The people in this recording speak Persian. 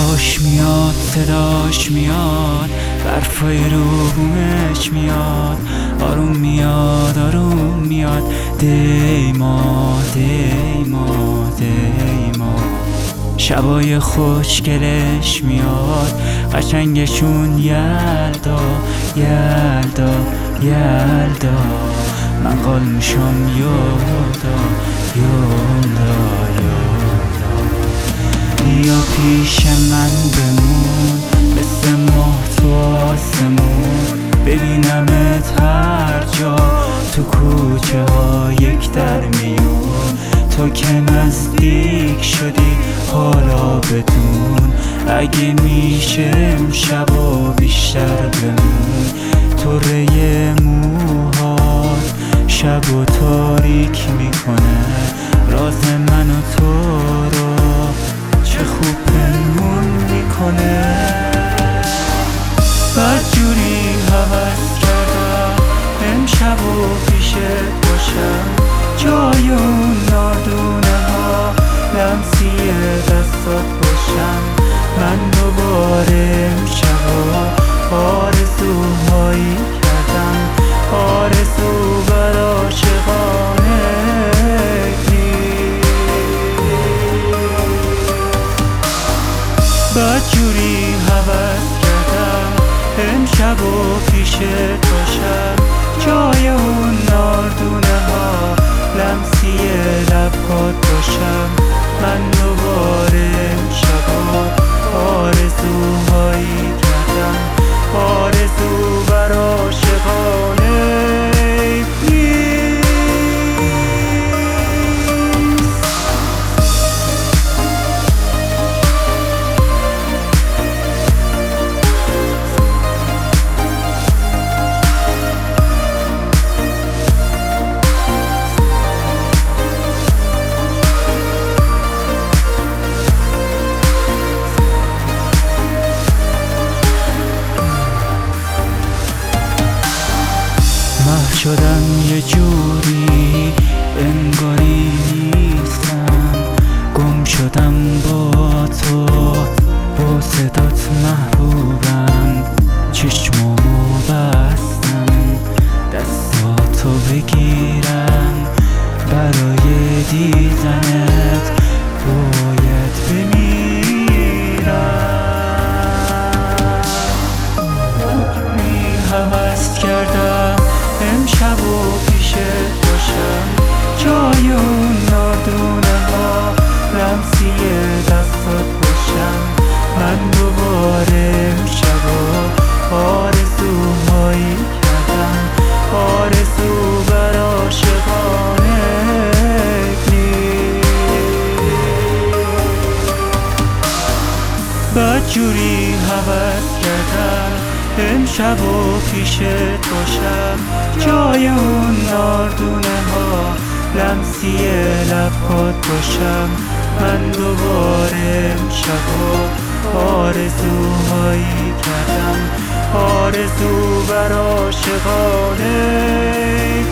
صداش میاد، برفای رو بومش میاد، آروم میاد دیما شبای خوشگلش میاد، قشنگشون یلدا من قال میشم یادا بیا پیش من بمون، مثل ماه تو آسمون، ببینمت هر جا تو کوچه ها یک در میون. تو که نزدیک شدی حالا بدون، اگه میشه امشب و بیشتر بمون. طره موهات شب و تاریک میکنه راز من و تو رو، چه خوب پنهون میکنه. بدجوری هوس کردم امشب و پیشت باشم، جای اون نادونه ها لمسی دستات باشم. من دوباره امشبا آرزوهایی کردم، آرزو بر عاشقانه بدجوری هوس کردم امشب و پیشت باشم، جای اون ناردونه ها لمسی لبات باشم. من دوباره امشبا آرزوهایی کردم، آرزو بر عاشقانه شدم یه جوری انگاری نیستم، گم شدم با تو، با صدات محبوبم. چشمامو بستم دستاتو بگیرم، برای دیدنت باید بمیرم. هوس کردم امشب و پیشت باشم، جای اون نادونه ها لمسی دستات باشم. من دوباره امشبا آرزوهایی کردم، آرزو بر عاشقانه بدجوری هوس کردم امشب و پیشت باشم، جای اون ناردونه ها لمسی لبات باشم. من دوباره امشبا آرزوهایی کردم، آرزو بر عاشقانه